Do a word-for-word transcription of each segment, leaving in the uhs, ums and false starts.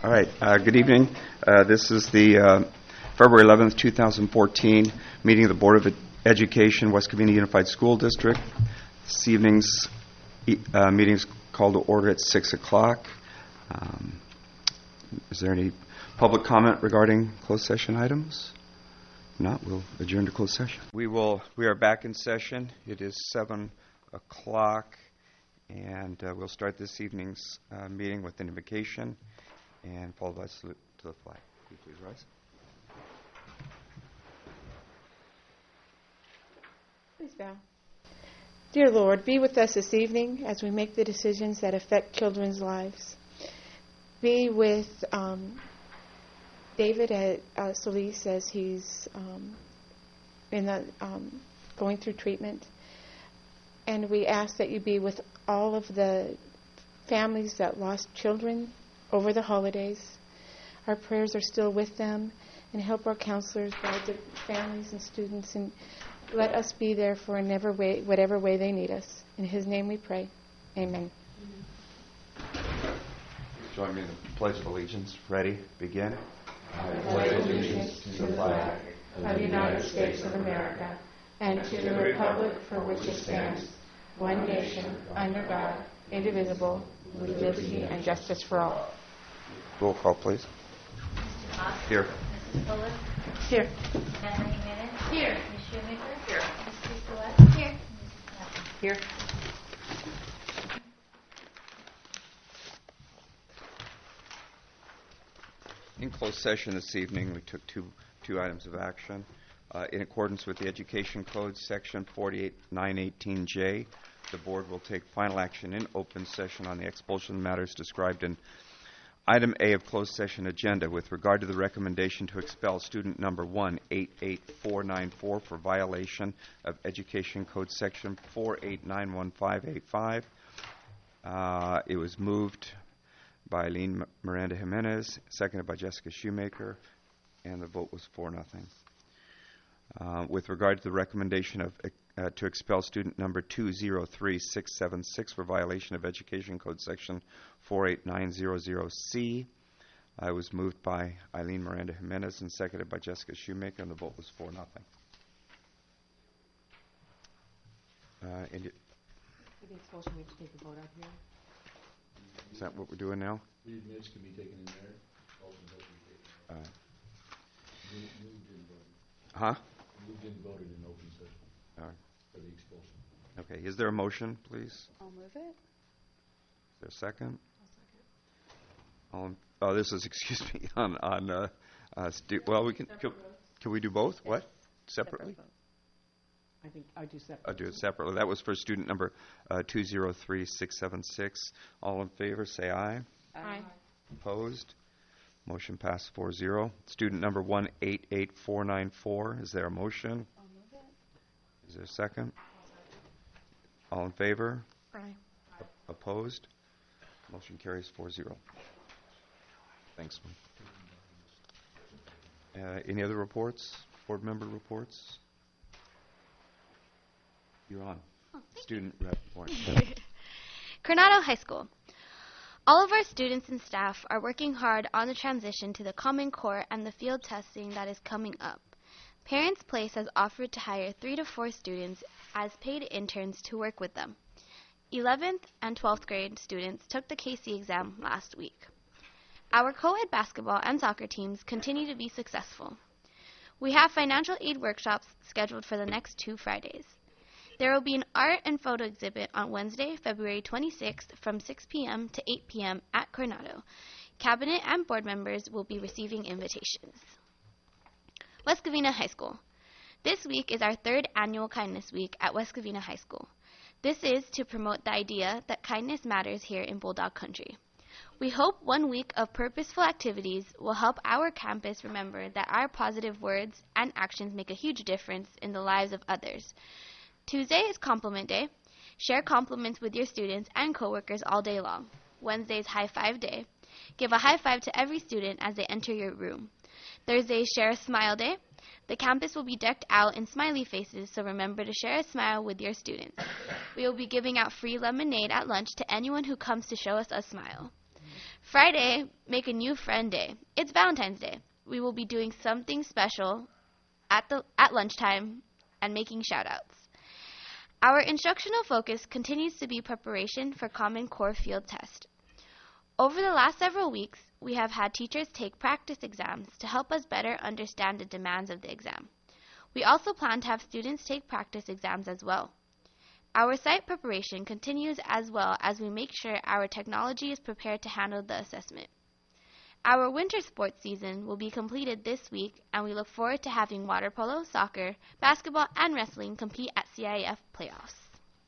All right. Uh, good evening. Uh, this is the uh, February eleventh, twenty fourteen meeting of the Board of Ed- Education, West Covina Unified School District. This evening's e- uh, meeting is called to order at six o'clock. Um, is there any public comment regarding closed session items? If not, we'll adjourn to closed session. We will. We are back in session. It is seven o'clock, and uh, we'll start this evening's uh, meeting with an invocation and followed by a salute to the flag. Will you please rise? Please bow. Dear Lord, be with us this evening as we make the decisions that affect children's lives. Be with um, David at uh, Solis as he's um, in the, um, going through treatment. And we ask that you be with all of the families that lost children over the holidays. Our prayers are still with them, and help our counselors guide the families and students, and let us be there for whatever way, whatever way they need us. In His name we pray. Amen. Join me in the Pledge of Allegiance. Ready? Begin. I pledge allegiance to the flag of the United States of America and to the republic for which it stands, one nation, under God, indivisible, with liberty and justice for all. Roll call, please. Mister Haas? Here. Missus Bullock? Here. Bethany Jimenez? Here. Miz Shoemaker? Here. Miz Celeste? Here. Missus Clappy? Here. In closed session this evening, we took two two items of action. Uh, in accordance with the Education Code, Section forty-eight nine eighteen J, the Board will take final action in open session on the expulsion matters described in Item A of closed session agenda with regard to the recommendation to expel student number one eight eight four nine four for violation of Education Code Section four eight nine one five eight five. Uh, it was moved by Eileen Miranda Jimenez, seconded by Jessica Shoemaker, and the vote was four nothing. Uh, with regard to the recommendation of uh, to expel student number two zero three six seven six for violation of Education Code Section four eight nine zero zero C, I was moved by Eileen Miranda Jimenez and seconded by Jessica Shoemaker, and the vote was four nothing. Uh, and it, For the expulsion, we have to take a vote out here. is that what we're doing now? These minutes can be taken in there. Also, vote can be taken. Uh, Moved, moved and voted. huh? Moved and voted in open session All right. for the expulsion. Okay. Is there a motion, please? I'll move it. Is there a second? All in, oh, this is, excuse me, on, on uh, uh, stu- well, we can, can, can we do both? What? Separately? Separate vote. I think I do separate. I'll do it separately. That was for student number uh, two zero three six seven six. All in favor, say aye. Aye. Opposed? Motion passed four zero. Student number one eight eight four nine four. Is there a motion? I'll move it. Is there a second? All in favor? Aye. Opposed? Motion carries four zero. Thanks. Uh, any other reports? Board member reports? You're on. Oh, Student rep report. Coronado High School. All of our students and staff are working hard on the transition to the Common Core and the field testing that is coming up. Parents Place has offered to hire three to four students as paid interns to work with them. eleventh and twelfth grade students took the K C exam last week. Our co-ed basketball and soccer teams continue to be successful. We have financial aid workshops scheduled for the next two Fridays. There will be an art and photo exhibit on Wednesday, February twenty-sixth from six p.m. to eight p.m. at Coronado. Cabinet and board members will be receiving invitations. West Covina High School. This week is our third annual Kindness Week at West Covina High School. This is to promote the idea that kindness matters here in Bulldog Country. We hope one week of purposeful activities will help our campus remember that our positive words and actions make a huge difference in the lives of others. Tuesday is Compliment Day. Share compliments with your students and coworkers all day long. Wednesday is High Five Day. Give a high five to every student as they enter your room. Thursday is Share a Smile Day. The campus will be decked out in smiley faces, so remember to share a smile with your students. We will be giving out free lemonade at lunch to anyone who comes to show us a smile. Friday, make a new friend day. It's Valentine's Day. We will be doing something special at the at lunchtime and making shout-outs. Our instructional focus continues to be preparation for Common Core field test. Over the last several weeks, we have had teachers take practice exams to help us better understand the demands of the exam. We also plan to have students take practice exams as well. Our site preparation continues as well as we make sure our technology is prepared to handle the assessment. Our winter sports season will be completed this week, and we look forward to having water polo, soccer, basketball, and wrestling compete at C I F playoffs.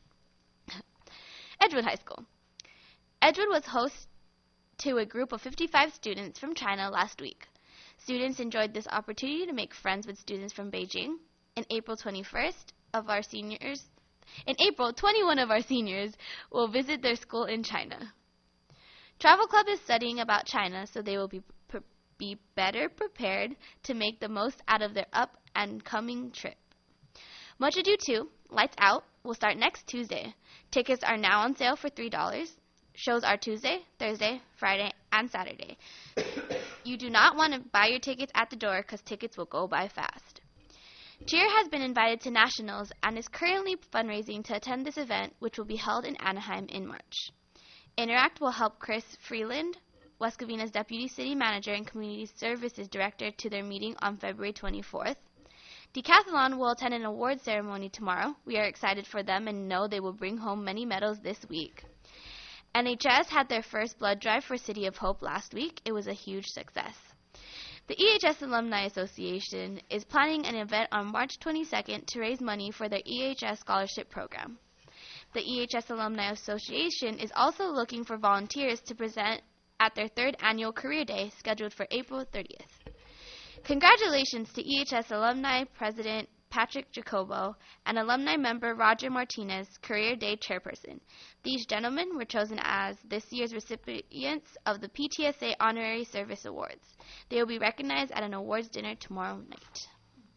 Edgewood High School. Edgewood was host to a group of fifty-five students from China last week. Students enjoyed this opportunity to make friends with students from Beijing. In April twenty-first, of our seniors, in April, twenty-one of our seniors will visit their school in China. Travel Club is studying about China, so they will be pre- be better prepared to make the most out of their up and coming trip. Much Ado two, Lights Out, will start next Tuesday. Tickets are now on sale for three dollars. Shows are Tuesday, Thursday, Friday, and Saturday. You do not want to buy your tickets at the door because tickets will go by fast. Cheer has been invited to Nationals and is currently fundraising to attend this event, which will be held in Anaheim in March. Interact will help Chris Freeland, West Covina's Deputy City Manager and Community Services Director, to their meeting on February twenty-fourth. Decathlon will attend an award ceremony tomorrow. We are excited for them and know they will bring home many medals this week. N H S had their first blood drive for City of Hope last week. It was a huge success. The E H S Alumni Association is planning an event on March twenty-second to raise money for their E H S scholarship program. The E H S Alumni Association is also looking for volunteers to present at their third annual Career Day scheduled for April thirtieth. Congratulations to E H S Alumni President Patrick Jacobo and alumni member Roger Martinez, Career Day Chairperson. These gentlemen were chosen as this year's recipients of the P T S A Honorary Service Awards. They will be recognized at an awards dinner tomorrow night.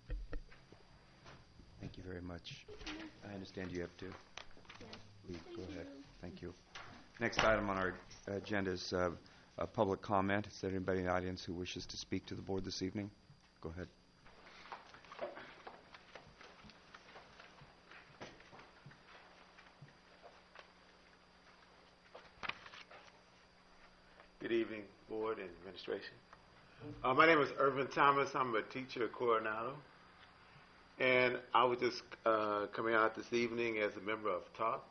Thank you very much. I understand you have to leave. Go ahead. Thank you. Next item on our agenda is uh, a public comment. Is there anybody in the audience who wishes to speak to the board this evening? Go ahead. Good evening, board and administration. Uh, my name is Irvin Thomas. I'm a teacher at Coronado. And I was just uh, coming out this evening as a member of TALK.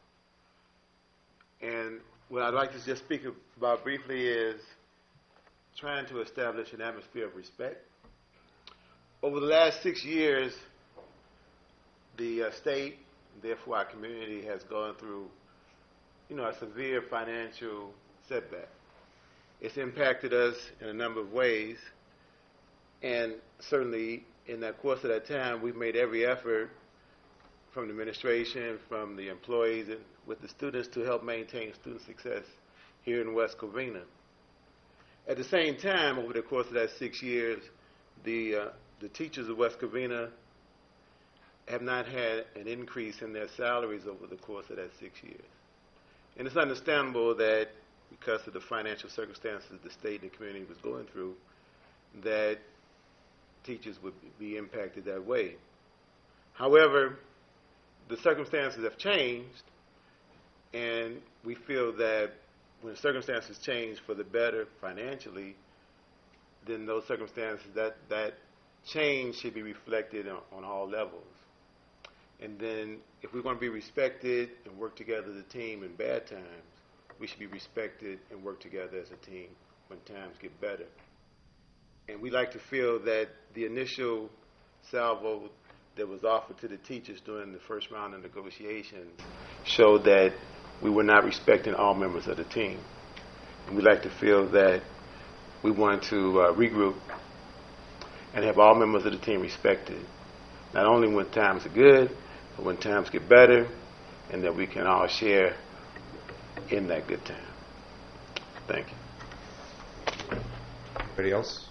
And what I'd like to just speak about briefly is trying to establish an atmosphere of respect. Over the last six years, the uh, state, therefore our community, has gone through, you know, a severe financial setback. It's impacted us in a number of ways, and certainly in that course of that time, we've made every effort from the administration, from the employees, and with the students to help maintain student success here in West Covina. At the same time, over the course of that six years, the, uh, the teachers of West Covina have not had an increase in their salaries over the course of that six years. And it's understandable that because of the financial circumstances the state and the community was going through, that teachers would be impacted that way. However, the circumstances have changed, and we feel that when circumstances change for the better financially, then those circumstances, that, that change should be reflected on, on all levels. And then if we're going to be respected and work together as a team in bad times, we should be respected and work together as a team when times get better. And we like to feel that the initial salvo that was offered to the teachers during the first round of negotiations showed that we were not respecting all members of the team. And we like to feel that we want to uh, regroup and have all members of the team respected, not only when times are good, but when times get better, and that we can all share in that good time. Thank you. Anybody else?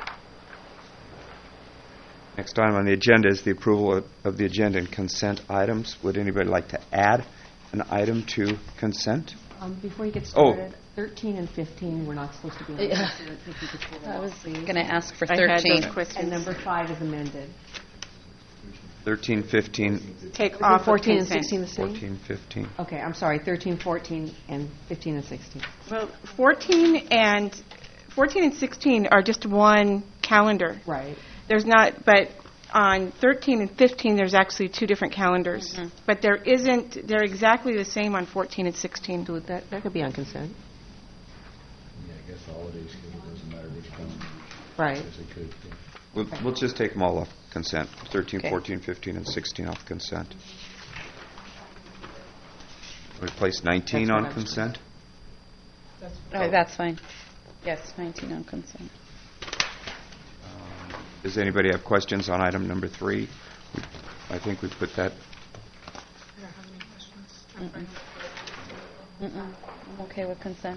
Next item on the agenda is the approval of, of the agenda and consent items. Would anybody like to add an item to consent? Um, before you get Oh, started, thirteen and fifteen were not supposed to be on Yeah. consent. If you could pull that I off, was please. going to ask for I had thirteen. those questions. And number five is amended. thirteen, fifteen, Take Isn't off of fourteen and consent. sixteen the same? fourteen, fifteen. Okay, I'm sorry, thirteen, fourteen, and fifteen and sixteen. Well, fourteen and fourteen and sixteen are just one calendar. Right. There's not, but on thirteen and fifteen, there's actually two different calendars. Mhm. But there isn't. They're exactly the same on fourteen and sixteen. So that, that could be on consent. Yeah, I guess holiday schedule doesn't matter which calendar. Right. I guess it could. yeah. We'll, we'll just take them all off consent. thirteen, Okay. fourteen, fifteen, and sixteen off consent. Replace nineteen That's what on I was- consent. Oh, that's fine. Yes, nineteen on consent. Does anybody have questions on item number three? I think we put that, Mm-mm. Mm-mm. I'm okay with consent.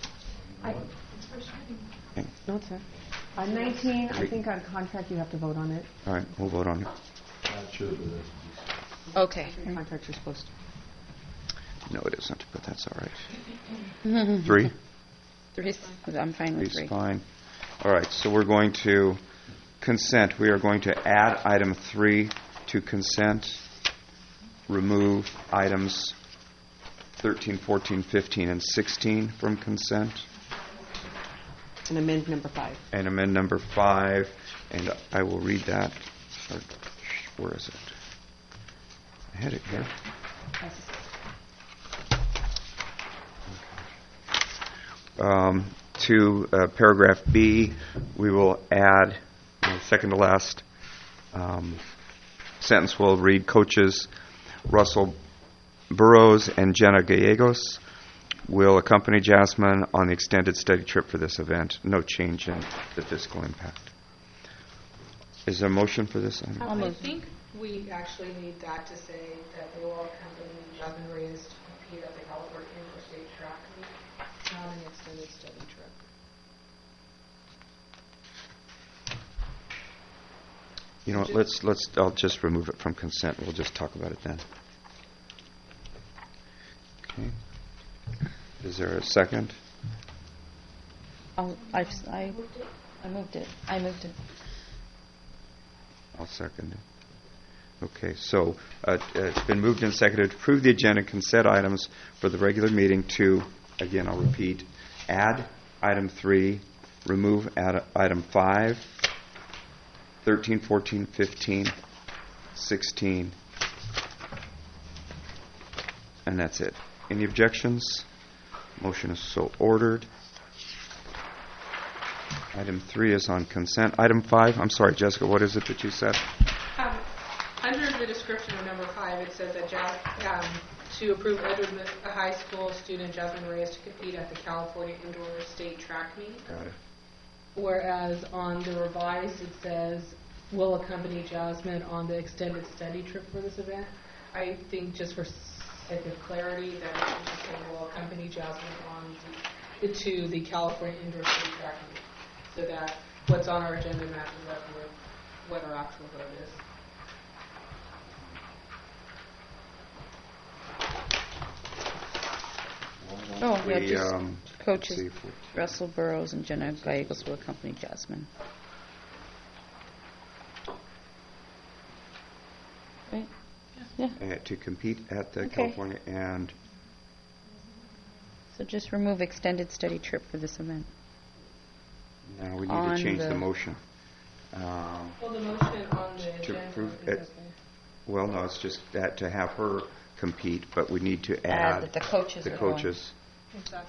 No, it's not. On nineteen, I think on contract, you have to vote on it. all right, we'll vote on it. Not sure, but that's. Okay. Contracts are supposed to. No, it isn't, but that's all right. Three? Three's, I'm fine with Three's three. fine. All right, so we're going to consent. We are going to add item three to consent, remove items thirteen, fourteen, fifteen, and sixteen from consent, And amend number five. and amend number five, and I will read that. Or, where is it? I had it here. Um, to uh, paragraph B, we will add, uh, second to last um, sentence will read, coaches Russell Burrows and Jenna Gallegos will accompany Jasmine on the extended study trip for this event. No change in the fiscal impact. Is there a motion for this item? I'll I move. think we actually need that to say that they will accompany Jasmine Reyes to compete at the California Interstate Track Meet, not an extended study trip. You know what, let's, let's, I'll just remove it from consent. We'll just talk about it then. Okay. Is there a second? I'll, I've, s- I, I moved it. I moved it. I'll second it. Okay, so uh, it's been moved and seconded to approve the agenda consent items for the regular meeting to, again, I'll repeat, add item three, remove add item five, thirteen, fourteen, fifteen, sixteen, and that's it. Any objections? Motion is so ordered. Item three is on consent. Item five, I'm sorry, Jessica, what is it that you said? Um, Under the description of number five, it says that Jas- um, to approve Edward Mi- a high school student Jasmine Reyes to compete at the California Indoor State Track Meet. Got it. Whereas on the revised, it says, will accompany Jasmine on the extended study trip for this event. I think just for sake of clarity, that it should just say will accompany Jasmine on the, to the California Indoor State Track Meet, so that what's on our agenda matches up with what our actual vote is. Oh, yeah, We, just um, coaches let's see if we- Russell Burrows and Jenna Gallegos will accompany Jasmine. Right? Yeah, uh, to compete at the Okay. California, and so just remove extended study trip for this event. now we need On to change the the- motion. Um, Well, the motion on the To agenda approve is it. okay. Well, no, it's just that to have her compete, but we need to Add add that the coaches the are going. coaches. Exactly.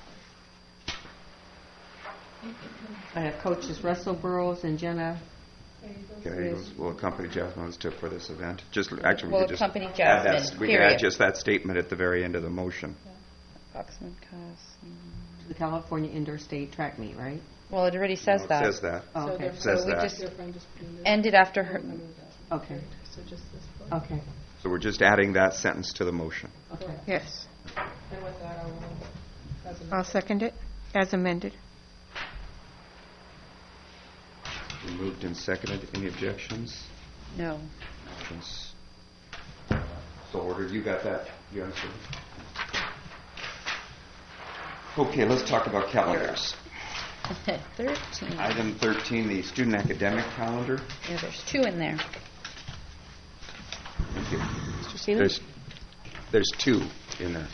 I have coaches Russell Burrows and Jenna. Okay, will accompany Jasmine to for this event. Just actually, we Will could just accompany add that- Jasmine, We could add period. just that statement at the very end of the motion. Approximate cost. mm. To the California Indoor State Track Meet, right? Well, it already says No, it that. says that. Oh, So okay. therefore, Says we that. just therefore I'm just putting this. ended after her. Okay, So just this part. okay, So we're just adding that sentence to the motion. okay. Yes. And with that, I will, as a I'll second it as amended. Been moved and seconded. Any objections? No. Motion's so ordered. You got that? You understood? Okay, let's talk about calendars. thirteen. Item thirteen, the student academic calendar. Yeah, there's two in there. Thank you. Mister Seeley? There's, there's two in there.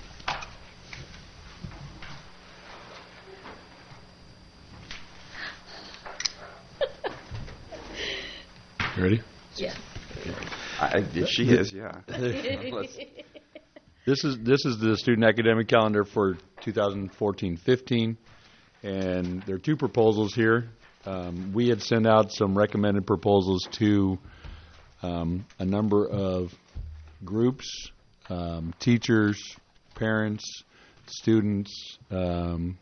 You ready? Yes. I, she is, yeah. Let's- This is this is the student academic calendar for twenty fourteen fifteen, and there are two proposals here. Um, we had sent out some recommended proposals to um, a number of groups, um, teachers, parents, students, um,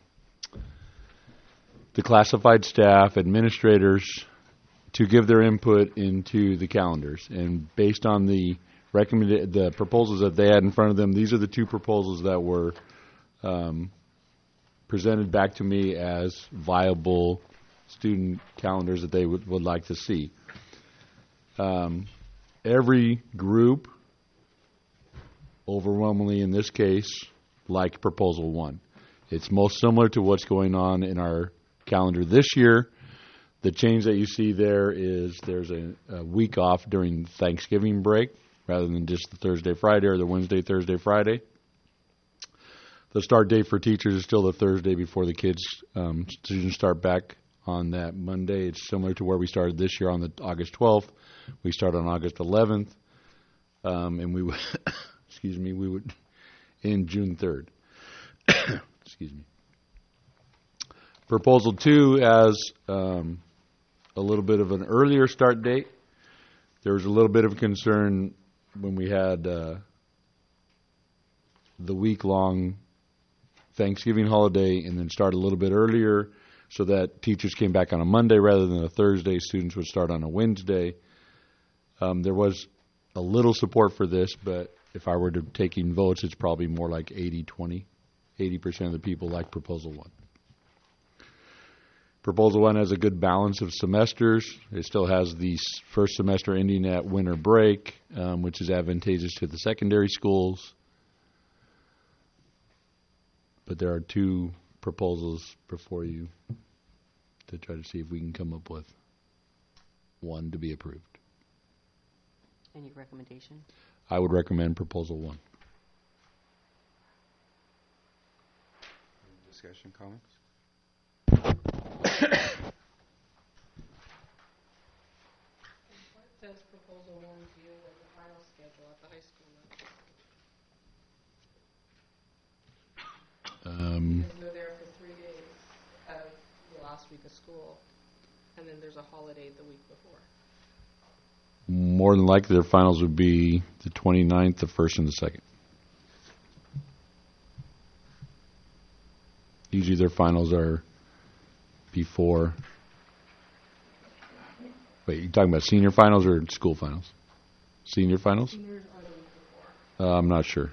the classified staff, administrators, to give their input into the calendars. And based on the recommended the proposals that they had in front of them, these are the two proposals that were um, presented back to me as viable student calendars that they would, would like to see. Um, every group, overwhelmingly in this case, liked proposal one. It's most similar to what's going on in our calendar this year. The change that you see there is there's a, a week off during Thanksgiving break rather than just the Thursday, Friday, or the Wednesday, Thursday, Friday. The start date for teachers is still the Thursday before the kids um, students start back on that Monday. It's similar to where we started this year on the August twelfth. We start on August eleventh, um, and we would, excuse me, we would end June third. Excuse me. Proposal two has um, a little bit of an earlier start date. There was a little bit of concern when we had uh, the week-long Thanksgiving holiday and then start a little bit earlier so that teachers came back on a Monday rather than a Thursday. Students would start on a Wednesday. Um, there was a little support for this, but if I were to taking votes, it's probably more like eighty twenty. eighty percent of the people like Proposal one. Proposal one has a good balance of semesters. It still has the first semester ending at winter break, um, which is advantageous to the secondary schools. But there are two proposals before you to try to see if we can come up with one to be approved. Any recommendation? I would recommend Proposal one. Discussion, comments? What does proposal one deal with the final schedule at the high school level? Um, Because they're there for three days of the last week of school, and then there's a holiday the week before. more than likely, their finals would be the twenty-ninth, the first, and the second. Usually their finals are before. Wait, you talking about senior finals or school finals? Senior finals? Seniors are the week before. Uh, I'm not sure.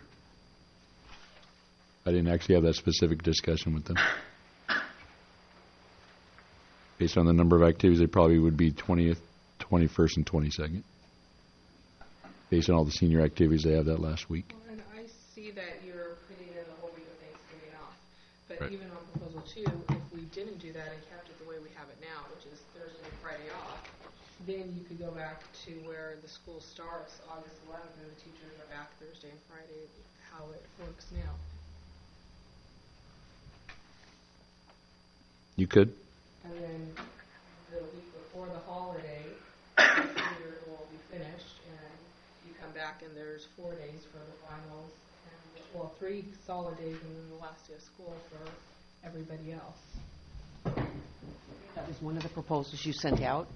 I didn't actually have that specific discussion with them. Based on the number of activities, they probably would be twentieth, twenty-first, and twenty-second. Based on all the senior activities they have that last week. Well, and I see that you're putting in the whole week of Thanksgiving off. But Right. even on proposal two, if we didn't do that and kept it the way we have it now, which is Thursday and Friday off, then you could go back to where the school starts August eleventh and the teachers are back Thursday and Friday, how it works now. You could. And then the week before the holiday, the seniors will be finished, and you come back and there's four days for the finals, and well, three solid days, and then the last day of school for everybody else. That was one of the proposals you sent out.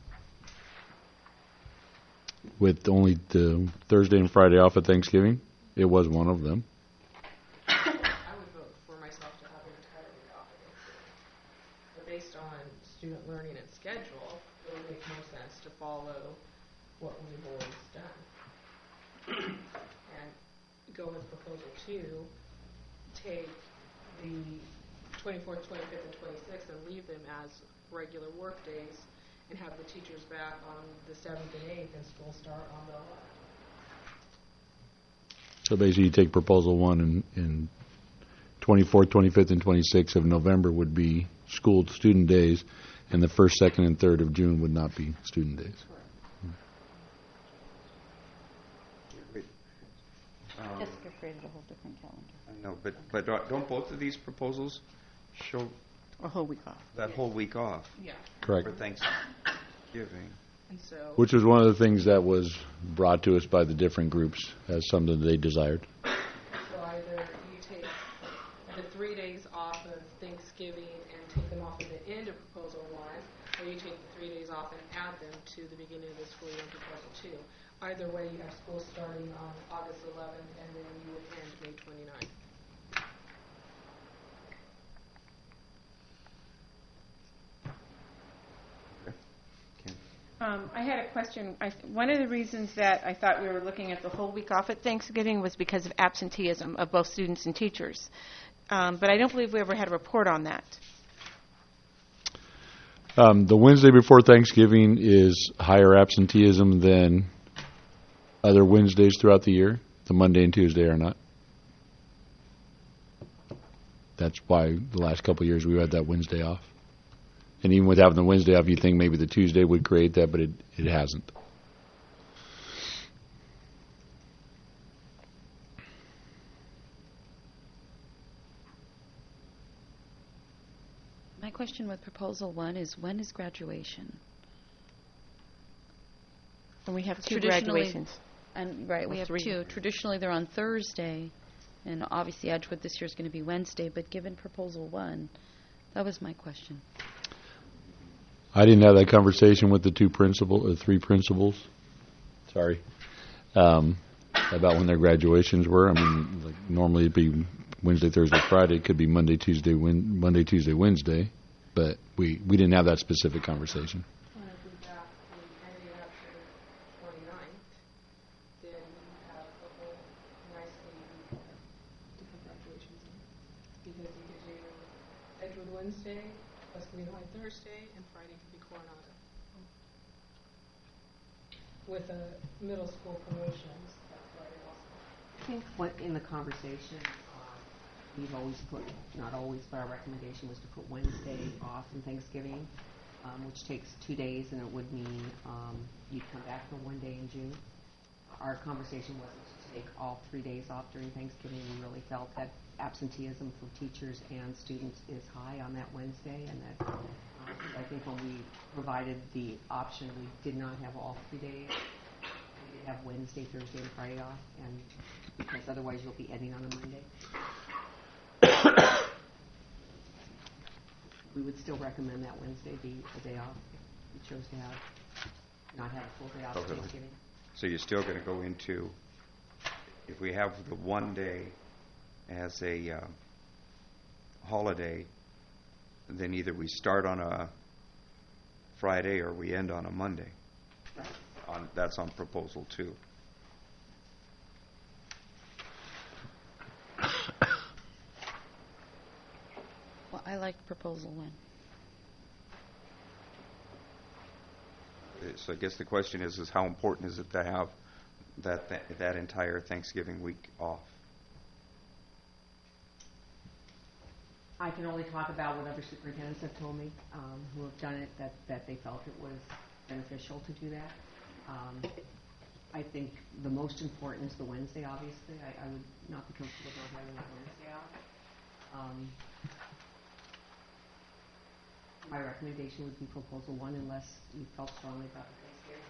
With only the Thursday and Friday off at Thanksgiving, it was one of them. I would vote for myself to have an entire week off of Thanksgiving. But based on student learning and schedule, it would make more sense to follow what we've always done. And go with proposal two, take the twenty-fourth, twenty-fifth, and twenty-sixth and leave them as regular work days and have the teachers back on the seventh and eighth and school start on the eleventh. So basically, you take proposal one and, and twenty-fourth, twenty-fifth, and twenty-sixth of November would be school student days, and the first, second, and third of June would not be student days. Um, Jessica created a whole different calendar. I know, but, but don't don't both of these proposals show A whole week off. that whole week off Yeah. Correct. for Thanksgiving? And so, Which was one of the things that was brought to us by the different groups as something they desired. so either you take the three days off of Thanksgiving and take them off at the end of proposal one, or you take the three days off and add them to the beginning of the school year in proposal two. Either way, you have school starting on August eleventh, and then you would end May twenty-ninth. Um, I had a question. I, one of the reasons that I thought we were looking at the whole week off at Thanksgiving was because of absenteeism of both students and teachers. Um, but I don't believe we ever had a report on that. Um, the Wednesday before Thanksgiving is higher absenteeism than other Wednesdays throughout the year. The Monday and Tuesday are not. That's why the last couple of years we had that Wednesday off. And even with having the Wednesday off, you'd think maybe the Tuesday would create that, but it, it hasn't. My question with proposal one is, when is graduation? And we have two Traditionally- graduations. And right, we Or have three. two. Traditionally, they're on Thursday, and obviously Edgewood this year is going to be Wednesday. But given proposal one, that was my question. I didn't have that conversation with the two principal, or three principals. Sorry, um, about when their graduations were. I mean, like normally it'd be Wednesday, Thursday, Friday. It could be Monday, Tuesday, Wed- Monday, Tuesday, Wednesday. But we we didn't have that specific conversation. When I think back, when ending up to the twenty-ninth, then you have a whole nicely different graduations in. Because it gives you Edgewood Wednesday, Western High Thursday, and Friday could be Coronado. With a middle school promotions that Friday also. I think what, in the conversation, uh, we've always put, not always, but our recommendation was to put Wednesday off in Thanksgiving, um, which takes two days, and it would mean um, you'd come back for one day in June. Our conversation wasn't to take all three days off during Thanksgiving. We really felt that absenteeism for teachers and students is high on that Wednesday, and that um, I think when we provided the option, we did not have all three days. We did have Wednesday, Thursday, and Friday off, and because otherwise you'll be ending on a Monday. We would still recommend that Wednesday be a day off if you chose to have, not have a full day off Okay. Thanksgiving. So you're still going to go into, if we have the one day as a uh, holiday, then either we start on a Friday or we end on a Monday. Right. On, that's on proposal two. Well, I like proposal one. Uh, So I guess the question is, is how important is it to have that that, that entire Thanksgiving week off? I can only talk about what other superintendents have told me um, who have done it, that, that they felt it was beneficial to do that. Um, I think the most important is the Wednesday, obviously. I, I would not be comfortable not having that Wednesday off. Um, my recommendation would be proposal one unless you felt strongly about the Thanksgiving.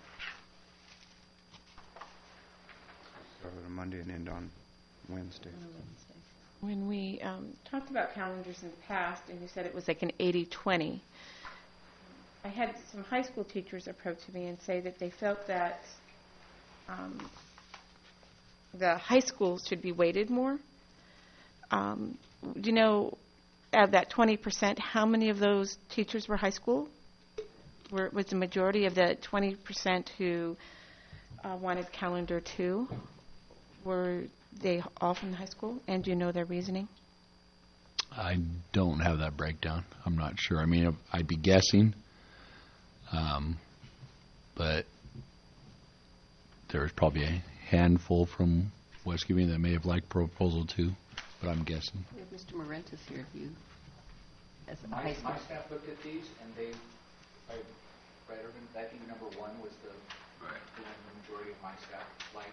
Start on a Monday and end on Wednesday. On a Wednesday. When we um, talked about calendars in the past, and you said it was like an eighty twenty, I had some high school teachers approach me and say that they felt that um, the high schools should be weighted more. Um, do you know, out of that twenty percent, how many of those teachers were high school? Were, was the majority of the twenty percent who uh, wanted calendar two? Were they all from the high school? And do you know their reasoning? I don't have that breakdown. I'm not sure. I mean, I'd be guessing, um, but there's probably a handful from West Giving that may have liked proposal two. but I'm guessing. We have Mister Morentis here, do you, as a My, high school. my staff looked at these, and they, I, right, Irvin, I think number one was the, the one the majority of my staff liked.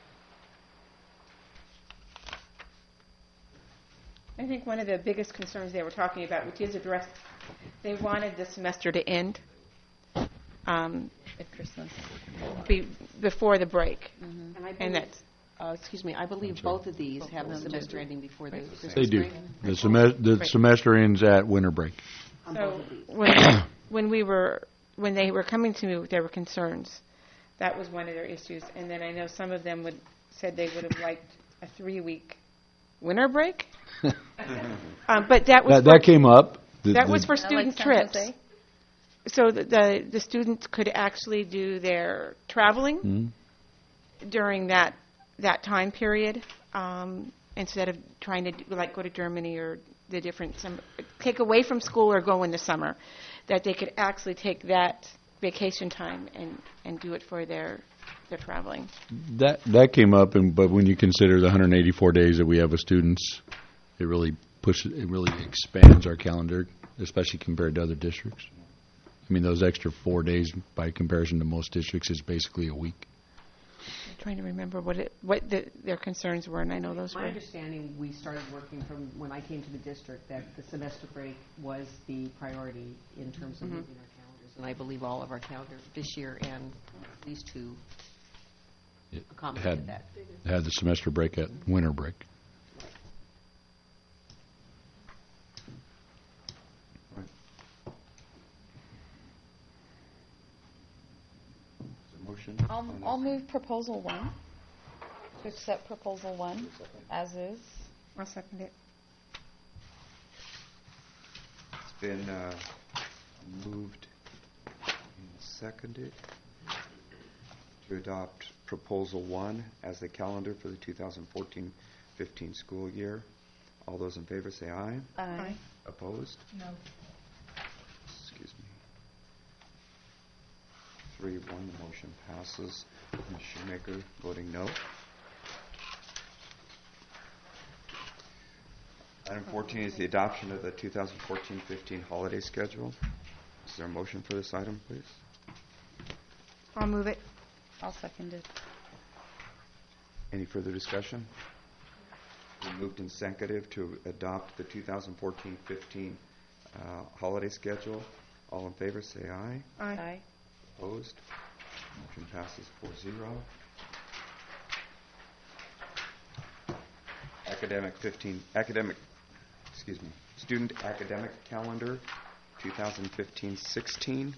I think one of the biggest concerns they were talking about, which is addressed, they wanted the semester to end um, At Christmas. be, before the break. And I And believe, that's, uh, excuse me, I believe both of these have the semester ending before the Christmas They do. break. The, sem- the semester ends at winter break. On so both of these. when, when we were, when they were coming to me with their concerns, that was one of their issues. And then I know some of them would, said they would have liked a three-week winter break. um, but that was That, for, that came up. The- that the- was for Is that student like San trips. Jose? So the, the the students could actually do their traveling Mhm. during that that time period um, instead of trying to do, like go to Germany or the different some take away from school or go in the summer, that they could actually take that vacation time and, and do it for their their traveling. That that came up, and but when you consider the one hundred eighty-four days that we have with students, it really pushes, it really expands our calendar, especially compared to other districts. I mean, those extra four days, by comparison to most districts, is basically a week. I'm trying to remember what it what the, their concerns were, and I know those My were. understanding, we started working from when I came to the district, that the semester break was the priority in terms of Mhm. moving our calendars. And I believe all of our calendars this year and these two It accommodated had that. had the semester break at winter break. Is there a motion? I'll, on I'll this? move proposal one, to accept proposal one as is. I'll second it. It's been uh, moved and seconded to adopt Proposal one as the calendar for the two thousand fourteen fifteen school year. All those in favor say aye. Aye. Opposed? No. Excuse me. Three, one, the motion passes. Miz Shoemaker voting no. Item fourteen is the adoption of the two thousand fourteen fifteen holiday schedule. Is there a motion for this item, please? I'll move it. I'll second it. Any further discussion? We moved and seconded to adopt the two thousand fourteen fifteen uh, holiday schedule. All in favor, say aye. Aye. Opposed? Motion passes four zero. Academic fifteen, academic, excuse me, student academic calendar, two thousand fifteen sixteen.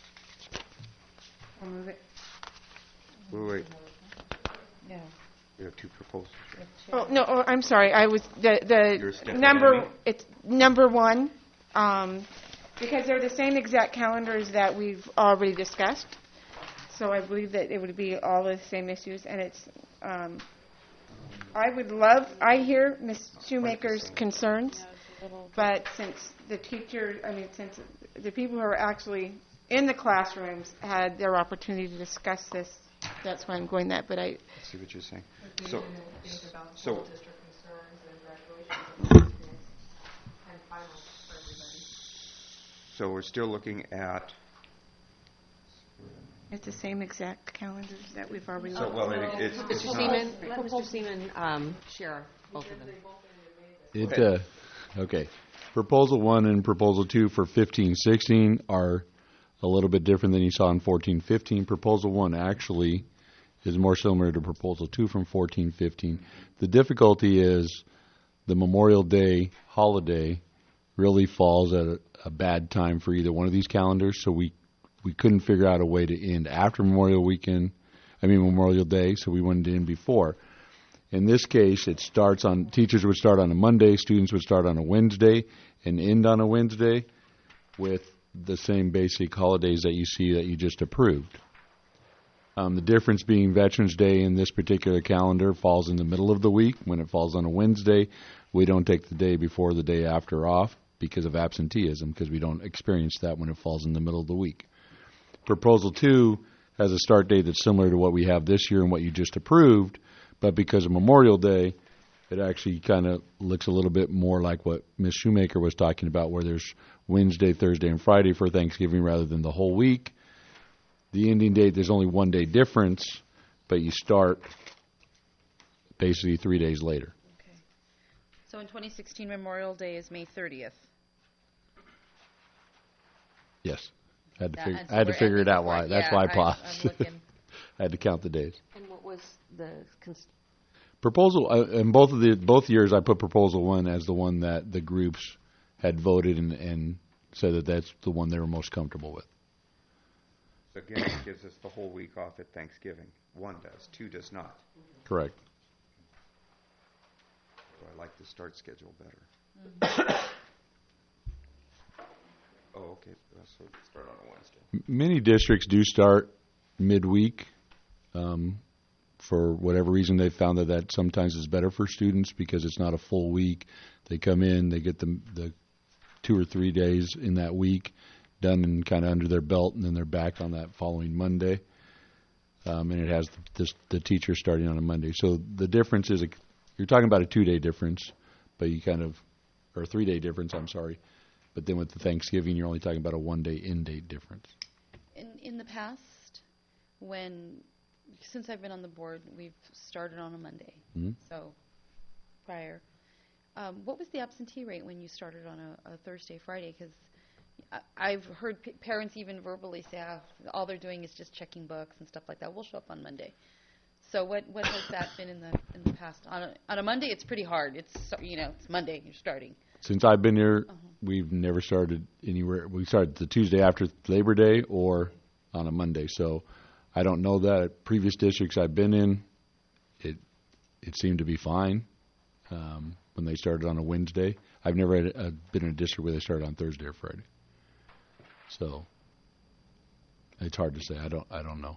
I'll move it. Wait, wait, Yeah. we have two proposals. Oh, no, oh, I'm sorry. I was, the, You're the skipping number, Amy? it's number one, um, because they're the same exact calendars that we've already discussed. So I believe that it would be all the same issues, and it's, um, I would love, I hear Miz Shoemaker's concerns, but since the teacher, I mean, since the people who are actually in the classrooms had their opportunity to discuss this, that's why I'm going that, but I, See what you're saying. Do So, you think about so- school district concerns and graduation and finals for everybody? so we're still looking at, it's the same exact calendars that we've already. so, well, it- it's, it's Mister not. Seaman, let Mister Seaman um, share both of them. It, uh, okay. Proposal one and proposal two for fifteen sixteen are a little bit different than you saw in fourteen fifteen. Proposal one actually is more similar to proposal two from fourteen fifteen. The difficulty is the Memorial Day holiday really falls at a, a bad time for either one of these calendars, so we we couldn't figure out a way to end after Memorial Weekend, I mean Memorial Day, so we wanted to end before. In this case, it starts on, teachers would start on a Monday, students would start on a Wednesday, and end on a Wednesday with the same basic holidays that you see that you just approved. Um, the difference being Veterans Day in this particular calendar falls in the middle of the week. When it falls on a Wednesday, we don't take the day before the day after off because of absenteeism, because we don't experience that when it falls in the middle of the week. Proposal two has a start date that's similar to what we have this year and what you just approved, but because of Memorial Day, It actually kind of looks a little bit more like what Miz Shoemaker was talking about, where there's Wednesday, Thursday, and Friday for Thanksgiving rather than the whole week. The ending date, there's only one day difference, but you start basically three days later. Okay. So in twenty sixteen, Memorial Day is May thirtieth. Yes. I had to, That- fig- and so I had to we're figure it ending out why. before- That's yeah, why I I- paused. I'm looking. I had to count the days. And what was the cons- Proposal, uh, in both of the both years, I put proposal one as the one that the groups had voted and, and said that that's the one they were most comfortable with. So again, it gives us the whole week off at Thanksgiving. One does, two does not. Correct. So I like the start schedule better. Oh, okay, so start on a Wednesday. M- Many districts do start midweek. Um, for whatever reason, they found that that sometimes is better for students because it's not a full week. They come in, they get the the two or three days in that week done and kind of under their belt, and then they're back on that following Monday. Um, and it has the, the, the teacher starting on a Monday. So the difference is a, you're talking about a two-day difference, but you kind of, or a three-day difference, I'm sorry. But then with the Thanksgiving, you're only talking about a one-day in-date difference. In in the past, when since I've been on the board, we've started on a Monday. Mm-hmm. So prior, um, what was the absentee rate when you started on a, a Thursday, Friday? Because I've heard p- parents even verbally say, ah, all they're doing is just checking books and stuff like that. We'll show up on Monday. So what what has that been in the in the past? On a, on a Monday, it's pretty hard. It's you know it's Monday. You're starting. Since I've been here, Uh-huh. we've never started anywhere. We started the Tuesday after Labor Day or on a Monday. So I don't know that. At previous districts I've been in, it it seemed to be fine um, when they started on a Wednesday. I've never had, uh, been in a district where they started on Thursday or Friday. So it's hard to say. I don't. I don't know.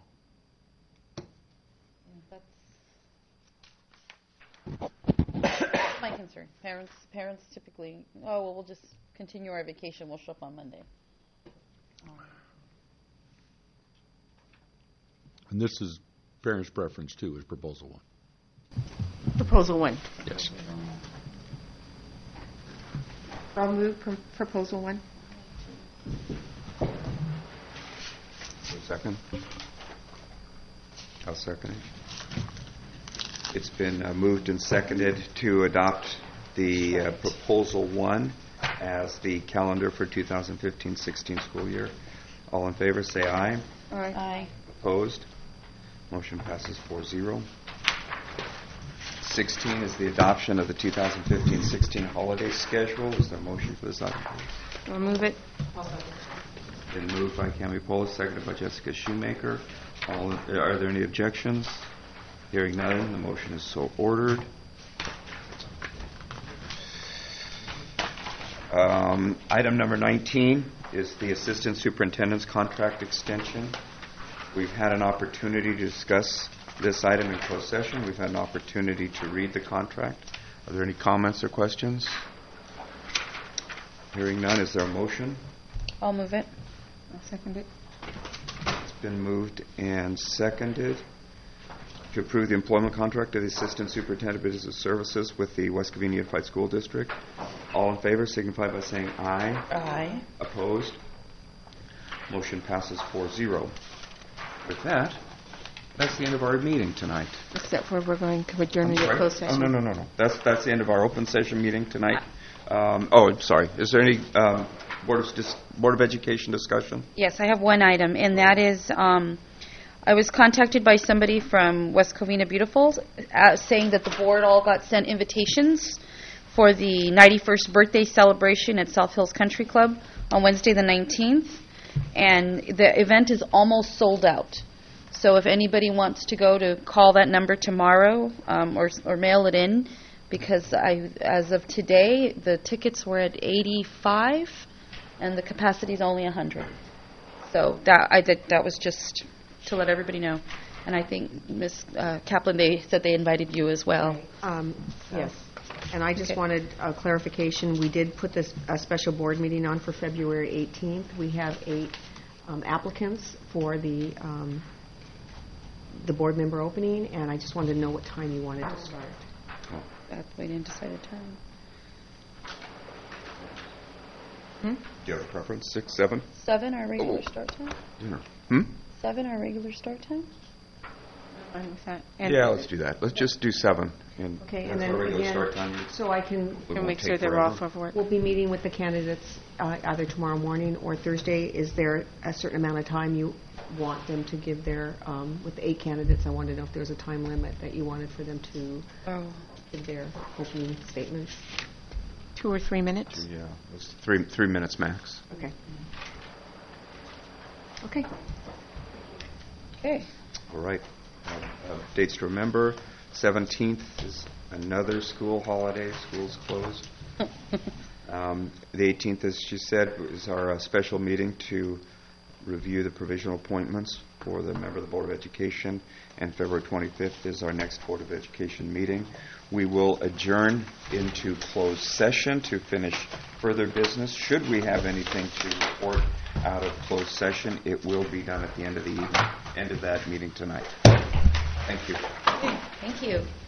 That's my concern. Parents parents typically, oh well, we'll just continue our vacation. We'll show up on Monday. And this is parents' preference too. Is proposal one? Proposal one. Yes. I'll move pr- proposal one. Second? I'll second it. It's been uh, moved and seconded to adopt the uh, proposal one as the calendar for two thousand fifteen sixteen school year. All in favor, say aye. Aye. Aye. Opposed? Motion passes four zero. sixteen is the adoption of the two thousand fifteen sixteen holiday schedule. Is there a motion for this item, please? I'll move it. Been moved by Cami Polis, seconded by Jessica Shoemaker. All, are there any objections? Hearing none, the motion is so ordered. Um, item number nineteen is the Assistant Superintendent's contract extension. We've had an opportunity to discuss this item in closed session. We've had an opportunity to read the contract. Are there any comments or questions? Hearing none, is there a motion? I'll move it. I'll second it. It's been moved and seconded to approve the employment contract of the Assistant Superintendent of Business Services with the West Covina Unified School District. All in favor signify by saying aye. Aye. Opposed? Motion passes four zero. With that, that's the end of our meeting tonight. Except for we're going to adjourn I'm into sorry? closed Oh, session. no, no, no, no. That's, that's the end of our open session meeting tonight. Um, oh, I'm sorry. Is there any um, Board of, dis- Board of Education discussion? Yes, I have one item, and that is um, I was contacted by somebody from West Covina Beautiful uh, saying that the board all got sent invitations for the ninety-first birthday celebration at South Hills Country Club on Wednesday the nineteenth, and the event is almost sold out. So if anybody wants to go, to call that number tomorrow um, or, or mail it in, because I, as of today, the tickets were at eighty-five, and the capacity is only one hundred. So that I did, that was just to let everybody know. And I think, Miz Uh, Kaplan, they said they invited you as well. Um, Yes. And I just Okay. wanted a clarification. We did put this, a special board meeting on for February eighteenth. We have eight um, applicants for the, um, the board member opening, and I just wanted to know what time you wanted to start. Oh. have to wait and decide a time. Hmm? Do you have a preference? Six, seven? Seven, our regular Oh. start time? Dinner. Hmm? Seven, our regular start time? I'm fine with that. Yeah, let's do that. Let's just do seven. And Okay, that's and then our regular again, start time. so I can, It And won't make take sure they're forever. off of work. we'll be meeting with the candidates uh, either tomorrow morning or Thursday. Is there a certain amount of time you want them to give their, um, with the eight candidates, I wanted to know if there was a time limit that you wanted for them to Oh, give their opening statements? two or three minutes? Yeah, it's three, three minutes max. Okay. Okay. Okay. All right. Uh, uh, Dates to remember, seventeenth is another school holiday, school's closed. Um, The eighteenth, as she said, is our uh, special meeting to review the provisional appointments for the member of the Board of Education, and February twenty-fifth is our next Board of Education meeting. We will adjourn into closed session to finish further business. Should we have anything to report out of closed session, it will be done at the end of the evening, end of that meeting tonight. Thank you. Thank you.